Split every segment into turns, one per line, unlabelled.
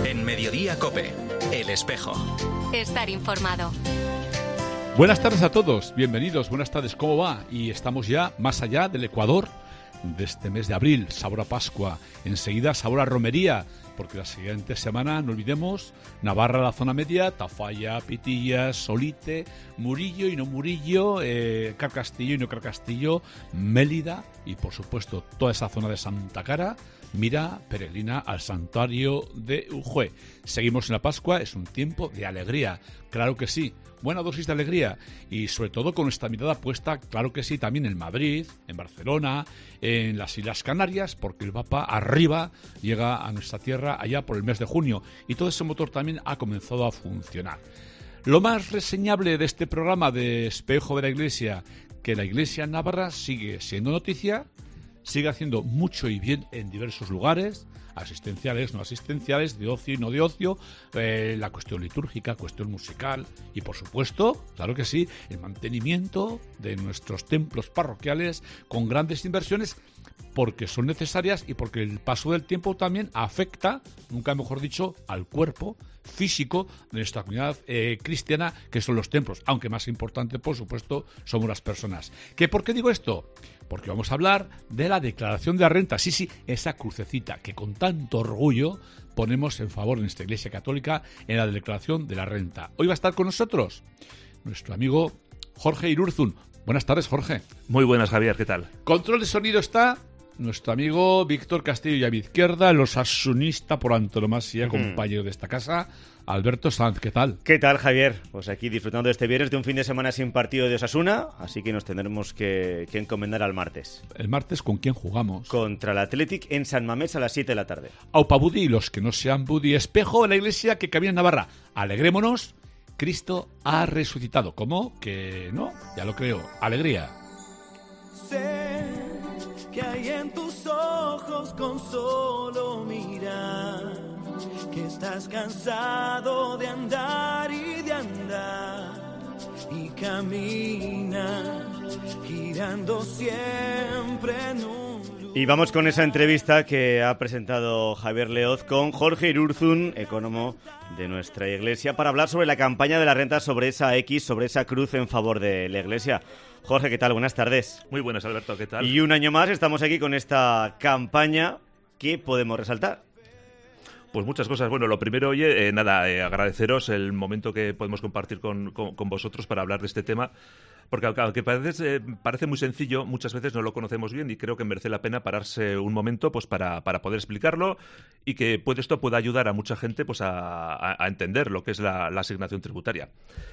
En Mediodía COPE, El Espejo.
Estar informado.
Buenas tardes a todos, bienvenidos, buenas tardes, ¿cómo va? Y estamos ya más allá del Ecuador de este mes de abril, sabor a Pascua, enseguida sabor a romería, porque la siguiente semana, no olvidemos, Navarra, la zona media, Tafalla, Pitillas, Solite, Murillo y no Murillo, Carcastillo y no Carcastillo, Mélida y por supuesto toda esa zona de Santa Cara, mira peregrina al santuario de Ujue. Seguimos en la Pascua, es un tiempo de alegría, claro que sí, buena dosis de alegría y sobre todo con esta mirada puesta, claro que sí, también en Madrid, en Barcelona, en las Islas Canarias, porque el Papa arriba llega a nuestra tierra allá por el mes de junio y todo ese motor también ha comenzado a funcionar. Lo más reseñable de este programa de Espejo de la Iglesia, que la Iglesia Navarra sigue siendo noticia, sigue haciendo mucho y bien en diversos lugares, asistenciales, no asistenciales, de ocio y no de ocio, la cuestión litúrgica, cuestión musical y, por supuesto, claro que sí, el mantenimiento de nuestros templos parroquiales con grandes inversiones porque son necesarias y porque el paso del tiempo también afecta, nunca mejor dicho, al cuerpo físico de nuestra comunidad cristiana, que son los templos, aunque más importante, por supuesto, somos las personas. ¿Que por qué digo esto? Porque vamos a hablar de la declaración de la renta, sí, esa crucecita que con tanto orgullo ponemos en favor de nuestra Iglesia Católica en la declaración de la renta. Hoy va a estar con nosotros nuestro amigo Jorge Irurzun. Buenas tardes, Jorge.
Muy buenas, Javier, ¿qué tal?
Control de sonido está nuestro amigo Víctor Castillo y a mi izquierda, el osasunista por antonomasia, compañero de esta casa, Alberto Sanz. ¿Qué tal?
¿Qué tal, Javier? Pues aquí disfrutando este viernes de un fin de semana sin partido de Osasuna, así que nos tendremos que encomendar al martes.
¿El martes con quién jugamos?
Contra el Athletic en San Mamés a las 7 de la tarde.
Aupa Budi y los que no sean Budi, espejo de la Iglesia que camina en Navarra. Alegrémonos, Cristo ha resucitado. ¿Cómo? Que no, ya lo creo. Alegría.
Sé que hay en tus ojos con solo mirar, que estás cansado de andar y de andar, y camina girando siempre en un lugar.
Y vamos con esa entrevista que ha presentado Javier Leoz con Jorge Irurzun, ecónomo de nuestra Iglesia, para hablar sobre la campaña de la renta, sobre esa X, sobre esa cruz en favor de la Iglesia. Jorge, ¿qué tal? Buenas tardes.
Muy buenas, Alberto, ¿qué tal?
Y un año más estamos aquí con esta campaña. ¿Qué podemos resaltar?
Pues muchas cosas. Bueno, lo primero, oye, agradeceros el momento que podemos compartir con vosotros para hablar de este tema, porque aunque parece muy sencillo, muchas veces no lo conocemos bien y creo que merece la pena pararse un momento pues para poder explicarlo y que esto pueda ayudar a mucha gente pues a entender lo que es la asignación tributaria.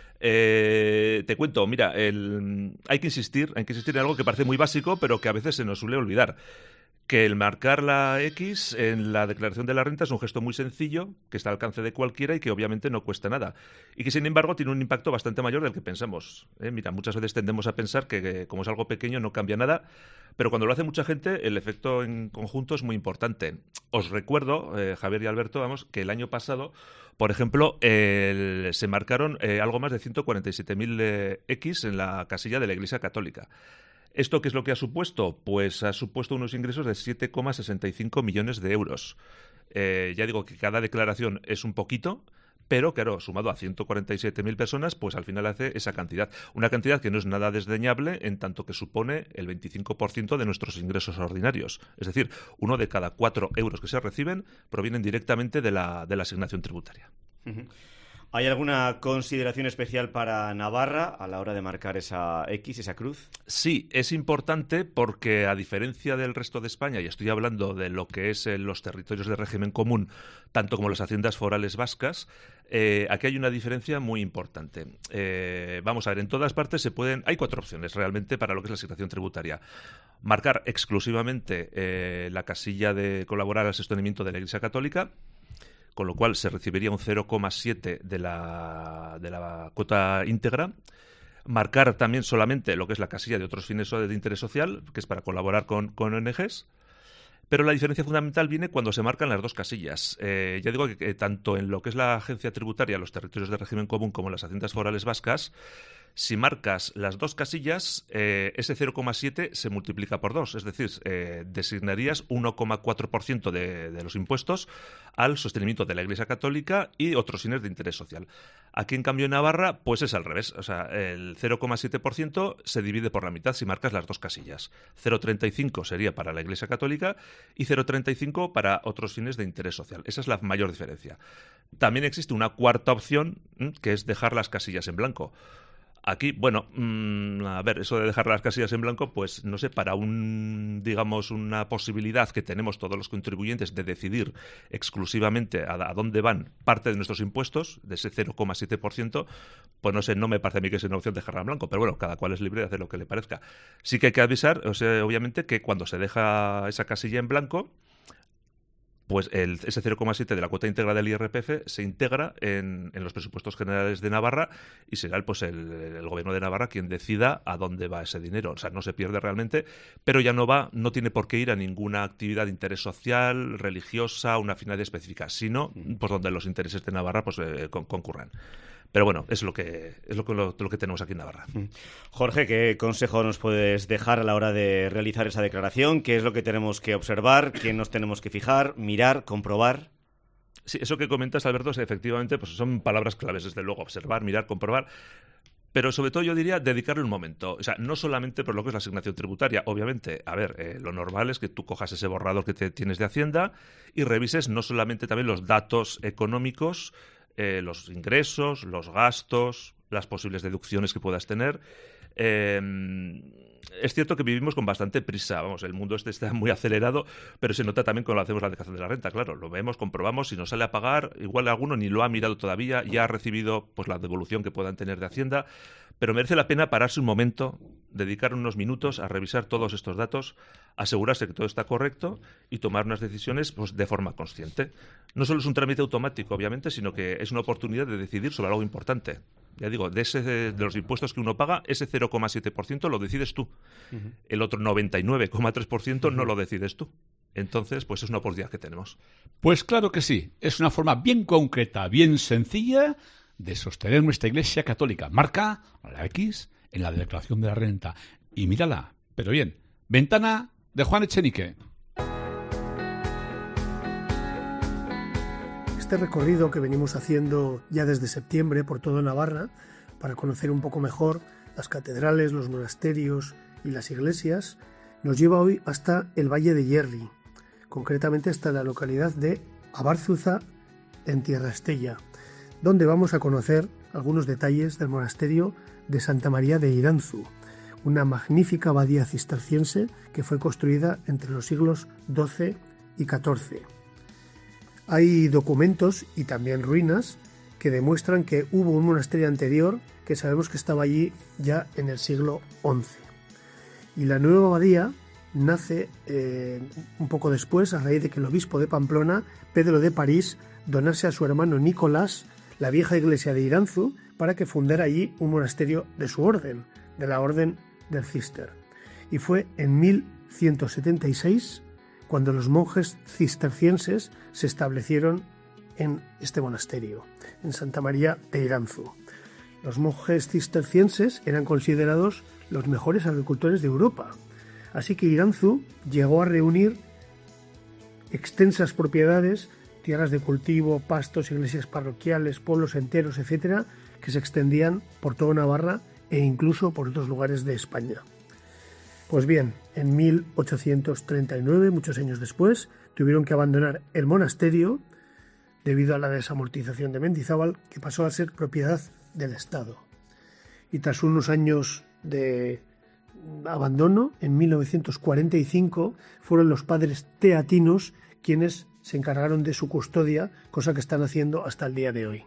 Te cuento, mira, hay que insistir en algo que parece muy básico, pero que a veces se nos suele olvidar. Que el marcar la X en la declaración de la renta es un gesto muy sencillo, que está al alcance de cualquiera y que obviamente no cuesta nada. Y que sin embargo tiene un impacto bastante mayor del que pensamos. Mira, muchas veces tendemos a pensar que como es algo pequeño no cambia nada, pero cuando lo hace mucha gente el efecto en conjunto es muy importante. Os recuerdo, Javier y Alberto, que el año pasado, por ejemplo, se marcaron algo más de 147.000 X en la casilla de la Iglesia Católica. ¿Esto qué es lo que ha supuesto? Pues ha supuesto unos ingresos de 7,65 millones de euros. Ya digo que cada declaración es un poquito, pero claro, sumado a 147.000 personas, pues al final hace esa cantidad. Una cantidad que no es nada desdeñable en tanto que supone el 25% de nuestros ingresos ordinarios. Es decir, 1 de cada 4 euros que se reciben provienen directamente de la asignación tributaria.
Uh-huh. ¿Hay alguna consideración especial para Navarra a la hora de marcar esa X, esa cruz?
Sí, es importante porque a diferencia del resto de España, y estoy hablando de lo que es los territorios de régimen común, tanto como las haciendas forales vascas, aquí hay una diferencia muy importante. Vamos a ver, en todas partes hay 4 opciones realmente para lo que es la asignación tributaria. Marcar exclusivamente la casilla de colaborar al sostenimiento de la Iglesia Católica, con lo cual se recibiría un 0,7 de la cuota íntegra. Marcar también solamente lo que es la casilla de otros fines de interés social, que es para colaborar con ONGs. Pero la diferencia fundamental viene cuando se marcan las dos casillas. Ya digo que tanto en lo que es la agencia tributaria, los territorios de régimen común, como en las haciendas forales vascas, Si marcas las dos casillas, ese 0,7 se multiplica por 2, es decir, designarías 1,4% de los impuestos al sostenimiento de la Iglesia Católica y otros fines de interés social. Aquí, en cambio, en Navarra, pues es al revés. O sea, el 0,7% se divide por la mitad si marcas las dos casillas. 0,35 sería para la Iglesia Católica y 0,35 para otros fines de interés social. Esa es la mayor diferencia. También existe una cuarta opción, que es dejar las casillas en blanco. Aquí, bueno, a ver, eso de dejar las casillas en blanco, pues no sé, para una posibilidad que tenemos todos los contribuyentes de decidir exclusivamente a dónde van parte de nuestros impuestos, de ese 0,7%, pues no sé, no me parece a mí que sea una opción dejarla en blanco, pero bueno, cada cual es libre de hacer lo que le parezca. Sí que hay que avisar, o sea, obviamente, que cuando se deja esa casilla en blanco, pues ese 0,7 de la cuota íntegra del IRPF se integra en los presupuestos generales de Navarra y será el gobierno de Navarra quien decida a dónde va ese dinero. O sea, no se pierde realmente, pero ya no tiene por qué ir a ninguna actividad de interés social, religiosa, una finalidad específica, sino pues donde los intereses de Navarra pues concurran. Pero bueno, es lo que tenemos aquí en Navarra.
Jorge, ¿qué consejo nos puedes dejar a la hora de realizar esa declaración? ¿Qué es lo que tenemos que observar? ¿Qué nos tenemos que fijar, mirar, comprobar?
Sí, eso que comentas, Alberto, efectivamente, pues son palabras claves, desde luego, observar, mirar, comprobar. Pero sobre todo yo diría dedicarle un momento. O sea, no solamente por lo que es la asignación tributaria. Obviamente, a ver, lo normal es que tú cojas ese borrador que tienes de Hacienda y revises no solamente también los datos económicos, los ingresos, los gastos, las posibles deducciones que puedas tener. Es cierto que vivimos con bastante prisa, vamos, el mundo está muy acelerado, pero se nota también cuando hacemos la declaración de la renta, claro, lo vemos, comprobamos, si nos sale a pagar, igual alguno ni lo ha mirado todavía, ya ha recibido pues la devolución que puedan tener de Hacienda, pero merece la pena pararse un momento, dedicar unos minutos a revisar todos estos datos, asegurarse que todo está correcto y tomar unas decisiones pues de forma consciente. No solo es un trámite automático, obviamente, sino que es una oportunidad de decidir sobre algo importante. Ya digo, de los impuestos que uno paga, ese 0,7% lo decides tú. El otro 99,3% no lo decides tú. Entonces, pues es una oportunidad que tenemos.
Pues claro que sí. Es una forma bien concreta, bien sencilla de sostener nuestra Iglesia Católica. Marca la X en la declaración de la renta. Y mírala. Pero bien, ventana de Juan Echenique.
Este recorrido que venimos haciendo ya desde septiembre por toda Navarra para conocer un poco mejor las catedrales, los monasterios y las iglesias nos lleva hoy hasta el Valle de Hierri, concretamente hasta la localidad de Abárzuza, en Tierra Estella, donde vamos a conocer algunos detalles del monasterio de Santa María de Iranzu, una magnífica abadía cisterciense que fue construida entre los siglos XII y XIV. Hay documentos y también ruinas que demuestran que hubo un monasterio anterior que sabemos que estaba allí ya en el siglo XI. Y la nueva abadía nace un poco después, a raíz de que el obispo de Pamplona, Pedro de París, donase a su hermano Nicolás la vieja iglesia de Iranzu para que fundara allí un monasterio de su orden, de la orden del Cister. Y fue en 1176 cuando los monjes cistercienses se establecieron en este monasterio, en Santa María de Iranzu. Los monjes cistercienses eran considerados los mejores agricultores de Europa, así que Iranzu llegó a reunir extensas propiedades, tierras de cultivo, pastos, iglesias parroquiales, pueblos enteros, etcétera, que se extendían por toda Navarra e incluso por otros lugares de España. Pues bien, en 1839, muchos años después, tuvieron que abandonar el monasterio debido a la desamortización de Mendizábal, que pasó a ser propiedad del Estado. Y tras unos años de abandono, en 1945, fueron los padres teatinos quienes se encargaron de su custodia, cosa que están haciendo hasta el día de hoy.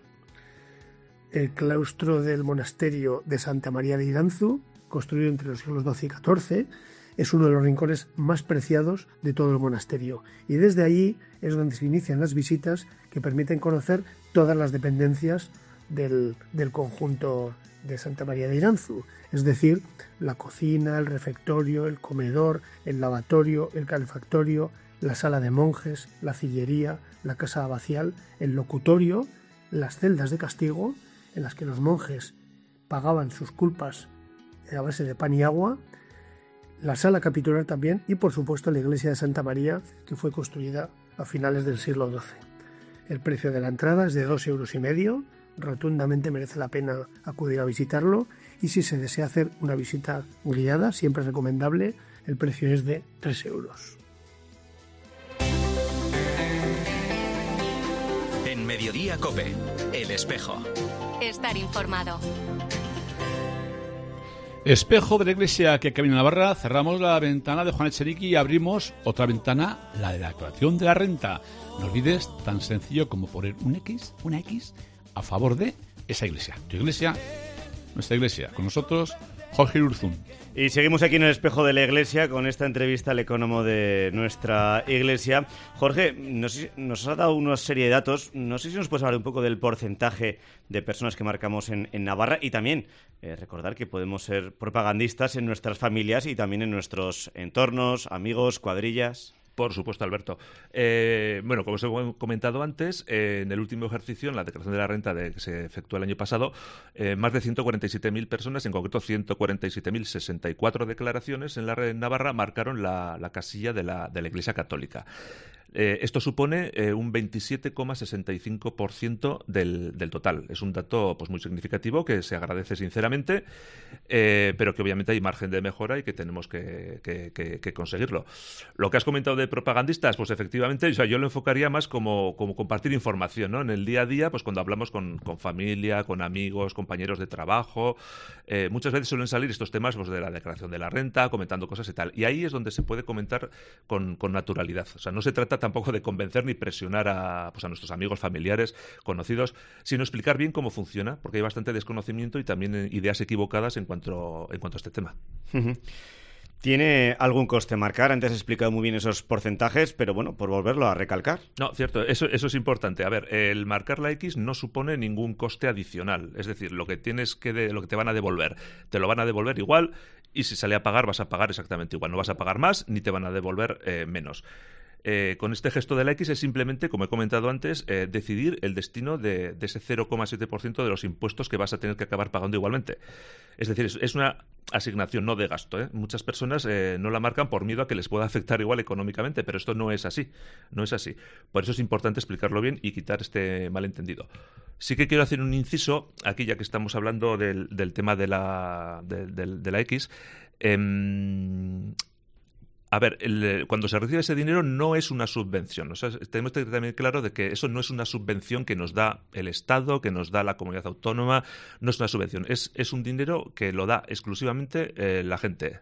El claustro del monasterio de Santa María de Iranzu, construido entre los siglos XII y XIV, es uno de los rincones más preciados de todo el monasterio, y desde allí es donde se inician las visitas que permiten conocer todas las dependencias del conjunto de Santa María de Iranzu, es decir, la cocina, el refectorio, el comedor, el lavatorio, el calefactorio, la sala de monjes, la cillería, la casa abacial, el locutorio, las celdas de castigo, en las que los monjes pagaban sus culpas a base de pan y agua, la sala capitular también y por supuesto la iglesia de Santa María, que fue construida a finales del siglo XII. El precio de la entrada es de 2,5 €, rotundamente merece la pena acudir a visitarlo, y si se desea hacer una visita guiada, siempre es recomendable, el precio es de 3 €.
En Mediodía COPE, El Espejo.
Estar informado.
Espejo de la iglesia que camina en Navarra, cerramos la ventana de Juan Echenique y abrimos otra ventana, la de la declaración de la renta. No olvides, tan sencillo como poner una X, a favor de esa iglesia. Tu iglesia, nuestra iglesia. Con nosotros, Jorge Urzún.
Y seguimos aquí en el Espejo de la Iglesia con esta entrevista al ecónomo de nuestra iglesia. Jorge, nos ha dado una serie de datos. No sé si nos puedes hablar un poco del porcentaje de personas que marcamos en Navarra, y también recordar que podemos ser propagandistas en nuestras familias y también en nuestros entornos, amigos, cuadrillas.
Por supuesto, Alberto. Bueno, como os he comentado antes, en el último ejercicio, en la declaración de la renta que se efectuó el año pasado, más de 147.000 personas, en concreto 147.064 declaraciones en la red Navarra, marcaron la casilla de la Iglesia Católica. Esto supone un 27,65% del total. Es un dato pues muy significativo que se agradece sinceramente, pero que obviamente hay margen de mejora y que tenemos que conseguirlo. Lo que has comentado de propagandistas, pues efectivamente, o sea, yo lo enfocaría más como compartir información, ¿no? En el día a día, pues cuando hablamos con familia, con amigos, compañeros de trabajo, muchas veces suelen salir estos temas pues, de la declaración de la renta, comentando cosas y tal. Y ahí es donde se puede comentar con naturalidad. O sea, no se trata tampoco de convencer ni presionar a nuestros amigos, familiares, conocidos, sino explicar bien cómo funciona, porque hay bastante desconocimiento y también ideas equivocadas en cuanto a este tema.
¿Tiene algún coste marcar? Antes he explicado muy bien esos porcentajes, pero bueno, por volverlo a recalcar.
No, cierto, eso es importante. A ver, el marcar la X no supone ningún coste adicional. Es decir, lo que te van a devolver, te lo van a devolver igual, y si sale a pagar, vas a pagar exactamente igual. No vas a pagar más, ni te van a devolver menos. Con este gesto de la X es simplemente, como he comentado antes, decidir el destino de ese 0,7% de los impuestos que vas a tener que acabar pagando igualmente. Es decir, es una asignación, no de gasto, ¿eh? Muchas personas no la marcan por miedo a que les pueda afectar igual económicamente, pero esto no es así. No es así. Por eso es importante explicarlo bien y quitar este malentendido. Sí que quiero hacer un inciso, aquí ya que estamos hablando del tema de la X. A ver, cuando se recibe ese dinero no es una subvención. O sea, tenemos que tener también claro de que eso no es una subvención que nos da el Estado, que nos da la comunidad autónoma. No es una subvención. Es un dinero que lo da exclusivamente la gente.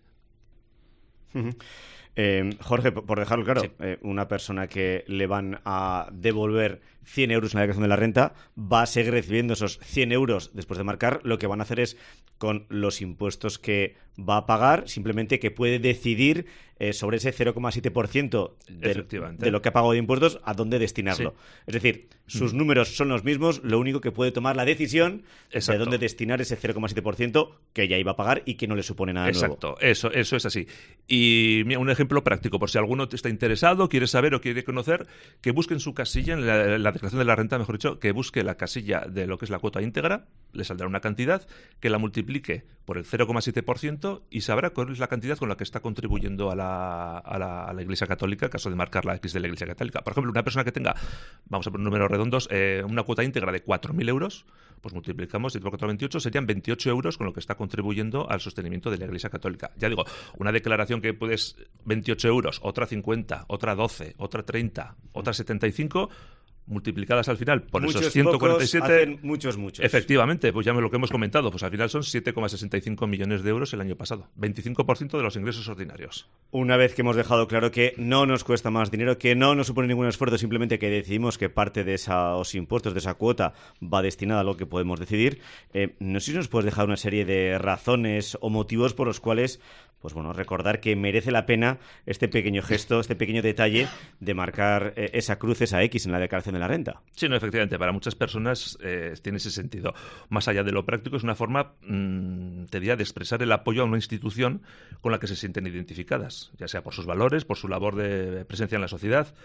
Jorge, por dejarlo claro, sí. Una persona que le van a devolver 100 euros en la declaración de la renta va a seguir recibiendo esos 100 euros después de marcar. Lo que van a hacer es, con los impuestos que va a pagar, simplemente que puede decidir sobre ese 0,7% de lo que ha pagado de impuestos, a dónde destinarlo. Sí. Es decir, sus números son los mismos, lo único que puede tomar la decisión de dónde destinar ese 0,7% que ya iba a pagar y que no le supone nada nuevo.
Exacto, eso es así. Y mira, un ejemplo práctico, por si alguno está interesado, quiere saber o quiere conocer, que busque en su casilla, en la declaración de la renta, mejor dicho, que busque la casilla de lo que es la cuota íntegra, le saldrá una cantidad, que la multiplique por el 0,7% y sabrá cuál es la cantidad con la que está contribuyendo a la Iglesia Católica, en caso de marcar la X de la Iglesia Católica. Por ejemplo, una persona que tenga, vamos a poner números redondos, una cuota íntegra de 4.000 euros, pues multiplicamos 7 por 4,28, serían 28 euros con lo que está contribuyendo al sostenimiento de la Iglesia Católica. Ya digo, una declaración que puedes 28 euros, otra 50, otra 12, otra 30, otra 75... multiplicadas al final por
muchos
esos 147...
hacen muchos.
Efectivamente, pues ya lo que hemos comentado, pues al final son 7,65 millones de euros el año pasado. 25% de los ingresos ordinarios.
Una vez que hemos dejado claro que no nos cuesta más dinero, que no nos supone ningún esfuerzo, simplemente que decidimos que parte de esos impuestos, de esa cuota, va destinada a lo que podemos decidir, no sé si nos puedes dejar una serie de razones o motivos por los cuales, pues bueno, recordar que merece la pena este pequeño gesto, este pequeño detalle de marcar esa cruz, esa X en la declaración de la renta.
Sí, no, efectivamente, para muchas personas tiene ese sentido. Más allá de lo práctico, es una forma, te diría, de expresar el apoyo a una institución con la que se sienten identificadas, ya sea por sus valores, por su labor de presencia en la sociedad.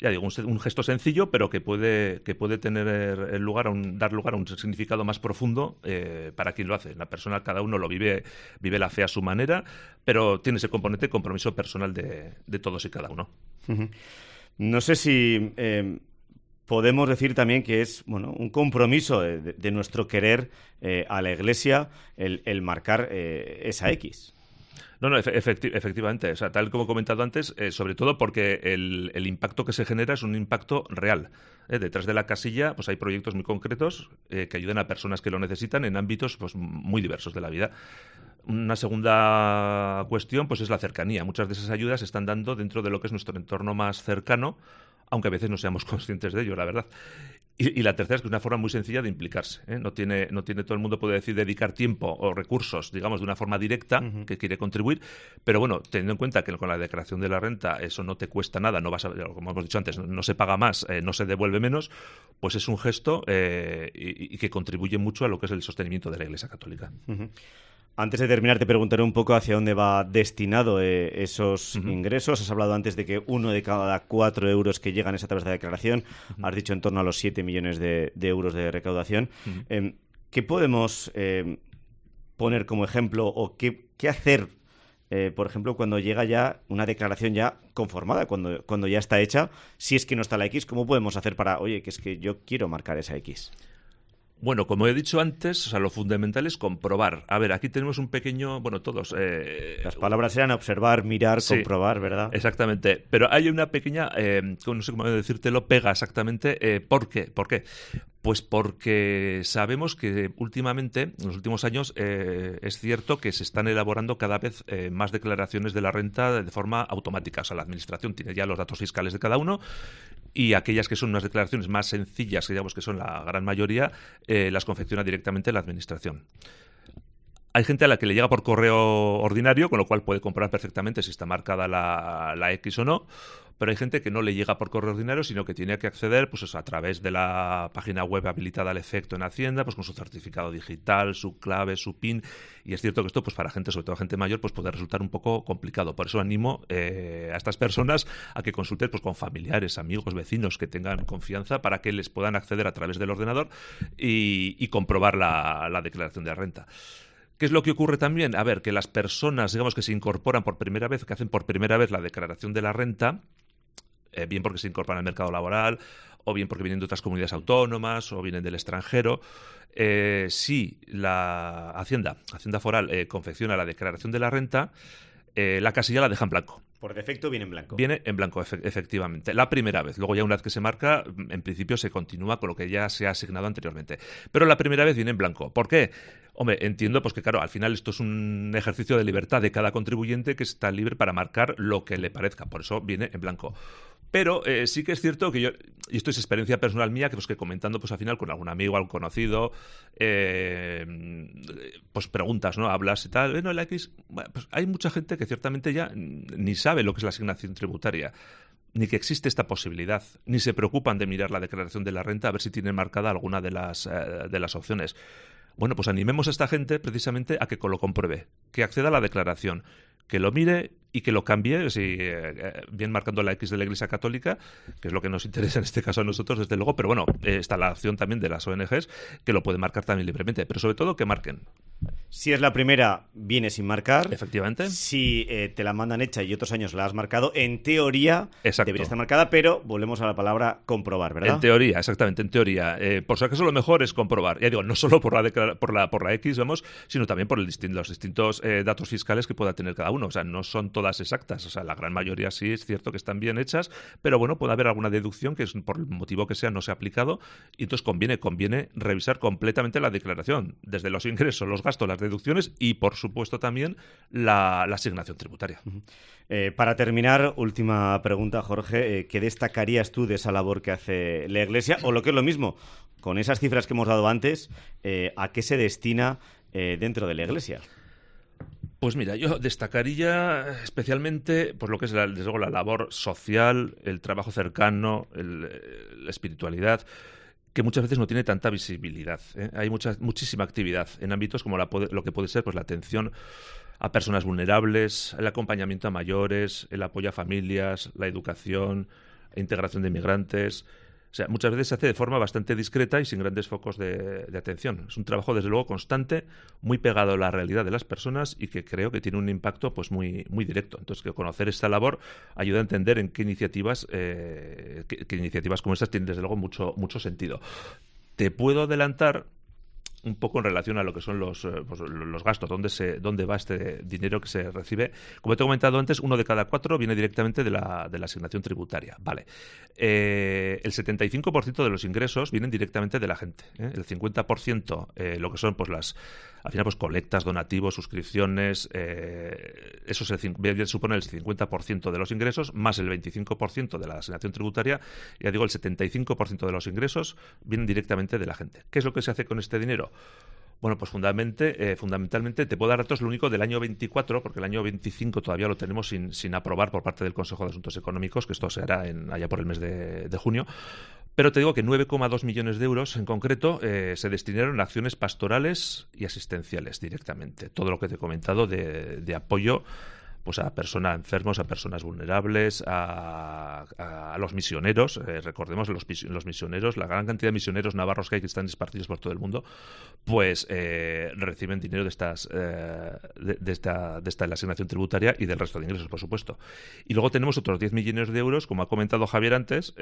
ya digo, un gesto sencillo, pero que puede tener dar lugar a un significado más profundo para quien lo hace. La persona, cada uno lo vive la fe a su manera, pero tiene ese componente de compromiso personal de todos y cada uno.
No sé si podemos decir también que es un compromiso de nuestro querer a la Iglesia el marcar esa X.
No, efectivamente. O sea, tal como he comentado antes, sobre todo porque el impacto que se genera es un impacto real. Detrás de la casilla pues hay proyectos muy concretos que ayudan a personas que lo necesitan en ámbitos pues muy diversos de la vida. Una segunda cuestión pues es la cercanía. Muchas de esas ayudas se están dando dentro de lo que es nuestro entorno más cercano, aunque a veces no seamos conscientes de ello, la verdad. Y la tercera es que es una forma muy sencilla de implicarse. No tiene todo el mundo puede decir dedicar tiempo o recursos, digamos, de una forma directa que quiere contribuir, pero bueno, teniendo en cuenta que con la declaración de la renta eso no te cuesta nada, no vas a, como hemos dicho antes, no se paga más, no se devuelve menos, pues es un gesto y que contribuye mucho a lo que es el sostenimiento de la Iglesia Católica.
Antes de terminar, te preguntaré un poco hacia dónde va destinado esos ingresos. Has hablado antes de que 1 de cada 4 euros que llegan es a través de la declaración. Has dicho en torno a los 7 millones de euros de recaudación. ¿Qué podemos poner como ejemplo o qué hacer, por ejemplo, cuando llega ya una declaración ya conformada, cuando ya está hecha? Si es que no está la X, ¿cómo podemos hacer para, oye, que es que yo quiero marcar esa X?
Bueno, como he dicho antes, o sea, lo fundamental es comprobar. A ver, aquí tenemos un pequeño... Bueno, todos...
Las palabras eran observar, mirar, sí, comprobar, ¿verdad?
Exactamente. Pero hay una pequeña... no sé cómo decírtelo, pega exactamente. ¿Por qué? ¿Por qué? Pues porque sabemos que últimamente, en los últimos años, es cierto que se están elaborando cada vez más declaraciones de la renta de forma automática. O sea, la Administración tiene ya los datos fiscales de cada uno y aquellas que son unas declaraciones más sencillas, que digamos que son la gran mayoría, las confecciona directamente la Administración. Hay gente a la que le llega por correo ordinario, con lo cual puede comprobar perfectamente si está marcada la X o no, pero hay gente que no le llega por correo ordinario, sino que tiene que acceder pues eso, a través de la página web habilitada al efecto en Hacienda, pues con su certificado digital, su clave, su PIN, y es cierto que esto pues para gente, sobre todo gente mayor, pues puede resultar un poco complicado. Por eso animo a estas personas a que consulten pues con familiares, amigos, vecinos que tengan confianza para que les puedan acceder a través del ordenador y comprobar la declaración de la renta. ¿Qué es lo que ocurre también? A ver, que las personas, digamos, que se incorporan por primera vez, que hacen por primera vez la declaración de la renta, bien porque se incorporan al mercado laboral, o bien porque vienen de otras comunidades autónomas, o vienen del extranjero, si la Hacienda Foral confecciona la declaración de la renta, la casilla la deja en blanco.
Por defecto viene en blanco.
Viene en blanco, efectivamente. La primera vez. Luego ya una vez que se marca, en principio se continúa con lo que ya se ha asignado anteriormente. Pero la primera vez viene en blanco. ¿Por qué? Hombre, entiendo pues que, claro, al final esto es un ejercicio de libertad de cada contribuyente que está libre para marcar lo que le parezca. Por eso viene en blanco. Pero sí que es cierto que yo, y esto es experiencia personal mía, que pues que comentando pues al final con algún amigo, algún conocido, pues preguntas, ¿no? Hablas y tal, bueno, la X, bueno, pues hay mucha gente que ciertamente ya ni sabe lo que es la asignación tributaria, ni que existe esta posibilidad, ni se preocupan de mirar la declaración de la renta a ver si tienen marcada alguna de las opciones. Bueno, pues animemos a esta gente precisamente a que lo compruebe, que acceda a la declaración, que lo mire y que lo cambie, bien marcando la X de la Iglesia Católica, que es lo que nos interesa en este caso a nosotros, desde luego, pero bueno, está la opción también de las ONGs, que lo pueden marcar también libremente, pero sobre todo que marquen.
Si es la primera, viene sin marcar.
Efectivamente.
Si te la mandan hecha y otros años la has marcado, en teoría
Exacto.
Debería estar marcada, pero volvemos a la palabra comprobar, ¿verdad?
En teoría, exactamente, en teoría. Por si acaso lo mejor es comprobar. Ya digo, no solo por la X, vamos, sino también por los distintos datos fiscales que pueda tener cada uno. O sea, no son todas exactas. O sea, la gran mayoría sí es cierto que están bien hechas, pero bueno, puede haber alguna deducción que por el motivo que sea no se ha aplicado y entonces conviene revisar completamente la declaración, desde los ingresos, los gastos, las deducciones y, por supuesto, también la asignación tributaria.
Para terminar, última pregunta, Jorge. ¿Qué destacarías tú de esa labor que hace la Iglesia? O lo que es lo mismo, con esas cifras que hemos dado antes, ¿a qué se destina dentro de la Iglesia?
Pues mira, yo destacaría especialmente pues lo que es desde luego la labor social, el trabajo cercano, la espiritualidad, que muchas veces no tiene tanta visibilidad. Hay muchísima actividad en ámbitos como lo que puede ser pues la atención a personas vulnerables, el acompañamiento a mayores, el apoyo a familias, la educación, integración de inmigrantes. O sea, muchas veces se hace de forma bastante discreta y sin grandes focos de atención. Es un trabajo, desde luego, constante, muy pegado a la realidad de las personas y que creo que tiene un impacto pues muy, muy directo. Entonces, que conocer esta labor ayuda a entender en qué iniciativas como estas tienen, desde luego, mucho sentido. Te puedo adelantar un poco en relación a lo que son los gastos, dónde va este dinero que se recibe. Como te he comentado antes, 1 de cada 4 viene directamente de la asignación tributaria. Vale. El 75% de los ingresos vienen directamente de la gente. El 50%, lo que son pues al final pues colectas, donativos, suscripciones, eso supone el 50% de los ingresos, más el 25% de la asignación tributaria. Ya digo, el 75% de los ingresos vienen directamente de la gente. ¿Qué es lo que se hace con este dinero? Bueno, pues fundamentalmente te puedo dar datos, lo único del año 24, porque el año 25 todavía lo tenemos sin aprobar por parte del Consejo de Asuntos Económicos, que esto se hará allá por el mes de junio. Pero te digo que 9,2 millones de euros en concreto se destinaron a acciones pastorales y asistenciales directamente. Todo lo que te he comentado de apoyo pues a personas enfermos, a personas vulnerables, a los misioneros. Recordemos, los misioneros, la gran cantidad de misioneros navarros que hay, que están esparcidos por todo el mundo, pues reciben dinero de esta la asignación tributaria y del resto de ingresos, por supuesto. Y luego tenemos otros 10 millones de euros, como ha comentado Javier antes,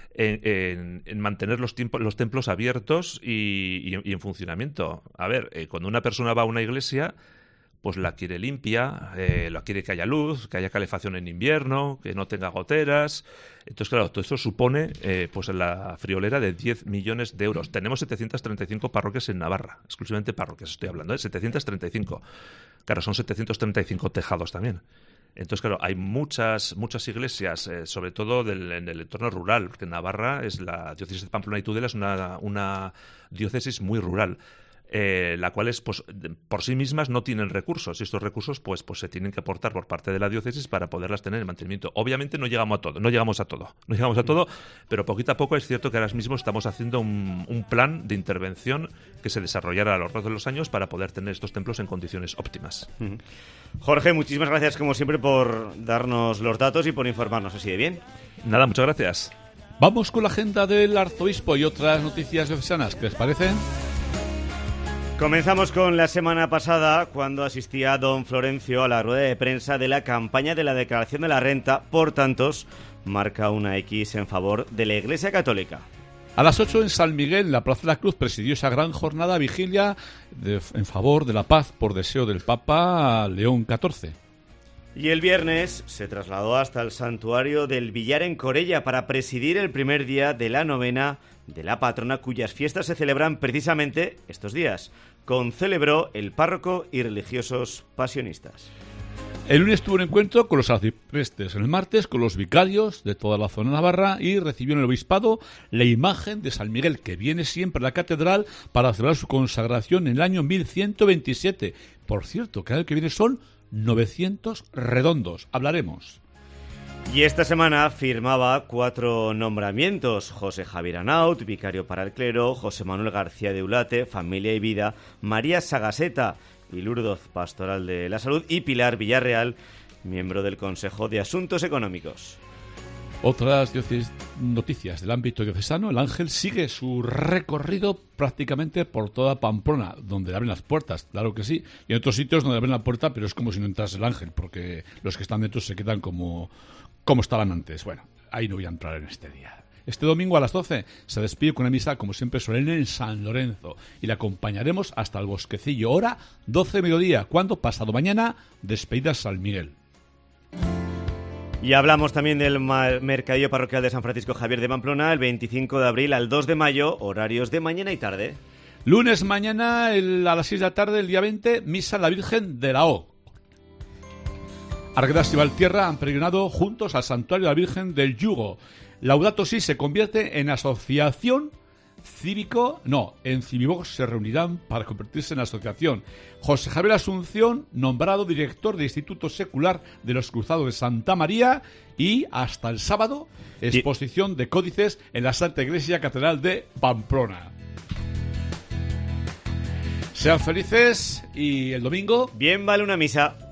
en mantener los templos abiertos y en funcionamiento. A ver, cuando una persona va a una iglesia, pues la quiere limpia, la quiere que haya luz, que haya calefacción en invierno, que no tenga goteras. Entonces, claro, todo esto supone pues la friolera de 10 millones de euros. Tenemos 735 parroquias en Navarra, exclusivamente parroquias estoy hablando, 735. Claro, son 735 tejados también. Entonces, claro, hay muchas iglesias, sobre todo en el entorno rural, porque Navarra la diócesis de Pamplona y Tudela es una diócesis muy rural. La cual es, pues, por sí mismas no tienen recursos, y estos recursos pues se tienen que aportar por parte de la diócesis para poderlas tener en mantenimiento. Obviamente no llegamos a todo, pero poquito a poco es cierto que ahora mismo estamos haciendo un plan de intervención que se desarrollará a lo largo de los años para poder tener estos templos en condiciones óptimas.
Jorge, muchísimas gracias como siempre por darnos los datos y por informarnos así de bien.
Nada, muchas gracias.
Vamos con la agenda del arzobispo y otras noticias diocesanas, ¿qué les parecen?
Comenzamos con la semana pasada, cuando asistía don Florencio a la rueda de prensa de la campaña de la declaración de la renta por tantos, marca una X en favor de la Iglesia Católica.
A las 8 en San Miguel, en la Plaza de la Cruz, presidió esa gran jornada vigilia en favor de la paz por deseo del Papa León XIV.
Y el viernes se trasladó hasta el santuario del Villar en Corella para presidir el primer día de la novena de la patrona, cuyas fiestas se celebran precisamente estos días. Concelebró el párroco y religiosos pasionistas.
El lunes tuvo un encuentro con los arciprestes, el martes con los vicarios de toda la zona navarra y recibió en el obispado la imagen de San Miguel, que viene siempre a la catedral para celebrar su consagración en el año 1127. Por cierto, que el año que viene son 900 redondos. Hablaremos.
Y esta semana firmaba 4 nombramientos: José Javier Anaut, vicario para el clero; José Manuel García de Ulate, familia y vida; María Sagaseta y Lourdes, pastoral de la salud; y Pilar Villarreal, miembro del Consejo de Asuntos Económicos.
Otras noticias del ámbito diocesano. El Ángel sigue su recorrido prácticamente por toda Pamplona, donde abren las puertas, claro que sí, y en otros sitios donde abren la puerta, pero es como si no entrase el Ángel, porque los que están dentro se quedan como estaban antes. Bueno, ahí no voy a entrar en este día. Este domingo a las 12 se despide con una misa, como siempre, solemne en San Lorenzo, y le acompañaremos hasta el Bosquecillo, hora 12 de mediodía, cuando pasado mañana despedida San Miguel.
Y hablamos también del mercadillo parroquial de San Francisco Javier de Pamplona, el 25 de abril al 2 de mayo, horarios de mañana y tarde.
Lunes mañana a las 6 de la tarde, el día 20, misa a la Virgen de la O. Arguedas y Valtierra han peregrinado juntos al santuario de la Virgen del Yugo. Laudato Si se convierte en asociación en Cimivox se reunirán para convertirse en asociación. José Javier Asunción, nombrado director del Instituto Secular de los Cruzados de Santa María, y hasta el sábado, exposición de códices en la Santa Iglesia Catedral de Pamplona. Sean felices y el domingo
bien vale una misa.